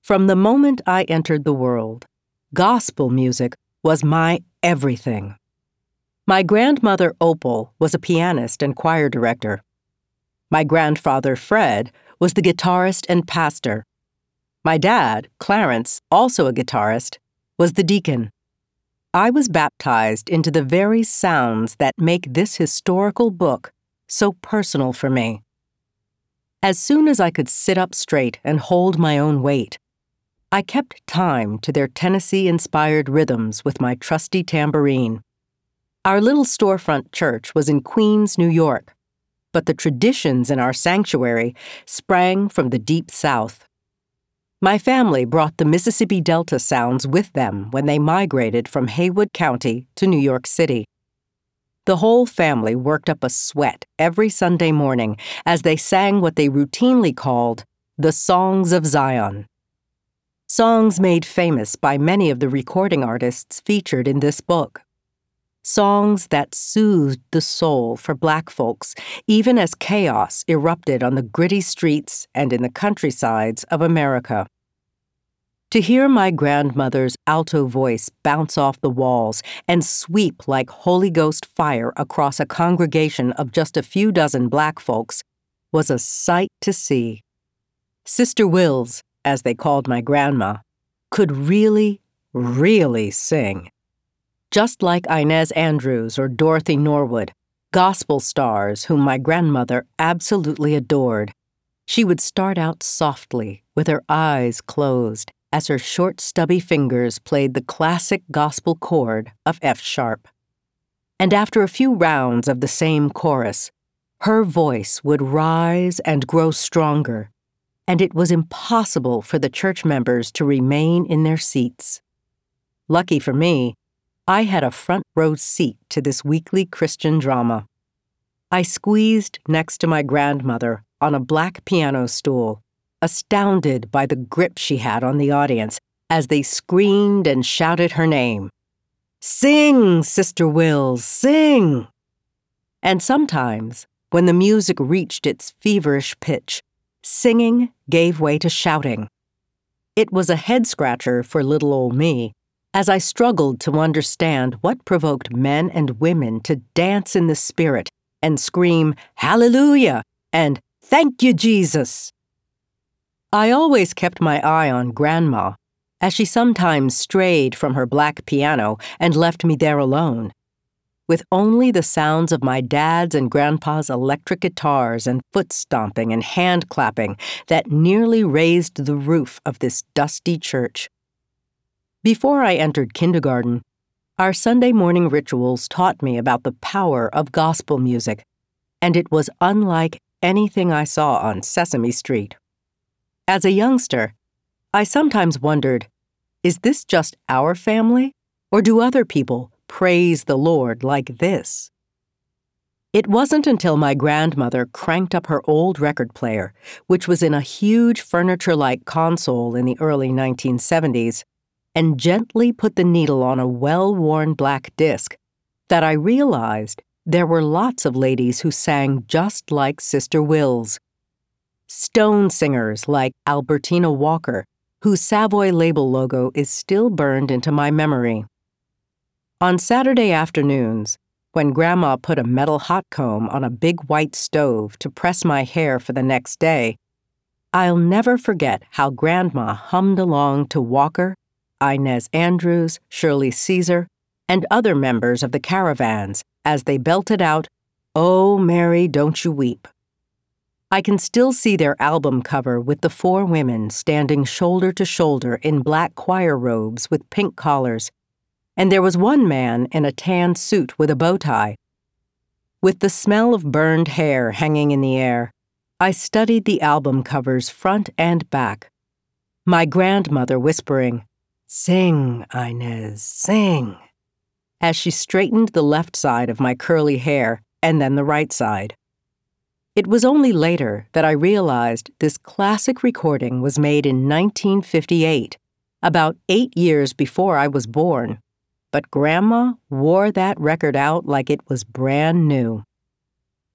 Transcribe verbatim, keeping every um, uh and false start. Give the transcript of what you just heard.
From the moment I entered the world, gospel music was my everything. My grandmother, Opal, was a pianist and choir director. My grandfather, Fred, was the guitarist and pastor. My dad, Clarence, also a guitarist, was the deacon. I was baptized into the very sounds that make this historical book so personal for me. As soon as I could sit up straight and hold my own weight, I kept time to their Tennessee-inspired rhythms with my trusty tambourine. Our little storefront church was in Queens, New York, but the traditions in our sanctuary sprang from the Deep South. My family brought the Mississippi Delta sounds with them when they migrated from Haywood County to New York City. The whole family worked up a sweat every Sunday morning as they sang what they routinely called the Songs of Zion. Songs made famous by many of the recording artists featured in this book. Songs that soothed the soul for Black folks, even as chaos erupted on the gritty streets and in the countrysides of America. To hear my grandmother's alto voice bounce off the walls and sweep like Holy Ghost fire across a congregation of just a few dozen Black folks was a sight to see. Sister Wills, as they called my grandma, could really, really sing. Just like Inez Andrews or Dorothy Norwood, gospel stars whom my grandmother absolutely adored, she would start out softly with her eyes closed as her short, stubby fingers played the classic gospel chord of F sharp. And after a few rounds of the same chorus, her voice would rise and grow stronger, and it was impossible for the church members to remain in their seats. Lucky for me, I had a front row seat to this weekly Christian drama. I squeezed next to my grandmother on a black piano stool, astounded by the grip she had on the audience as they screamed and shouted her name. "Sing, Sister Wills, sing!" And sometimes, when the music reached its feverish pitch, singing gave way to shouting. It was a head-scratcher for little old me, as I struggled to understand what provoked men and women to dance in the Spirit and scream, "Hallelujah!" and "Thank you, Jesus!" I always kept my eye on Grandma, as she sometimes strayed from her black piano and left me there alone, with only the sounds of my dad's and Grandpa's electric guitars and foot-stomping and hand-clapping that nearly raised the roof of this dusty church. Before I entered kindergarten, our Sunday morning rituals taught me about the power of gospel music, and it was unlike anything I saw on Sesame Street. As a youngster, I sometimes wondered, is this just our family, or do other people praise the Lord like this? It wasn't until my grandmother cranked up her old record player, which was in a huge furniture-like console in the early nineteen seventies, and gently put the needle on a well-worn black disc, that I realized there were lots of ladies who sang just like Sister Wills. Stone singers like Albertina Walker, whose Savoy label logo is still burned into my memory. On Saturday afternoons, when Grandma put a metal hot comb on a big white stove to press my hair for the next day, I'll never forget how Grandma hummed along to Walker, Inez Andrews, Shirley Caesar, and other members of the Caravans as they belted out, "Oh, Mary, Don't You Weep." I can still see their album cover with the four women standing shoulder to shoulder in black choir robes with pink collars, and there was one man in a tan suit with a bow tie. With the smell of burned hair hanging in the air, I studied the album covers front and back, my grandmother whispering, "Sing, Inez, sing," as she straightened the left side of my curly hair and then the right side. It was only later that I realized this classic recording was made in nineteen fifty-eight, about eight years before I was born, but Grandma wore that record out like it was brand new.